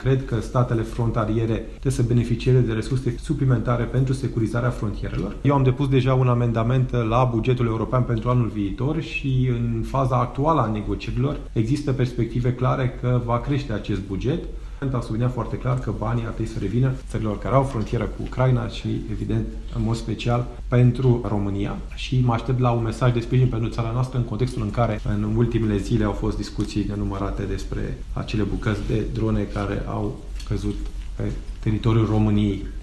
Cred că statele frontaliere trebuie să beneficieze de resurse suplimentare pentru securizarea frontierelor. Eu am depus deja un amendament la bugetul european pentru anul viitor și în faza actuală a negocierilor există perspective clare că va crește acest buget. Am subliniat foarte clar că banii ar trebui să revină țărilor care au frontieră cu Ucraina și, evident, în mod special pentru România. Și mă aștept la un mesaj de sprijin pentru țara noastră în contextul în care în ultimele zile au fost discuții nenumărate despre acele bucăți de drone care au căzut pe teritoriul României.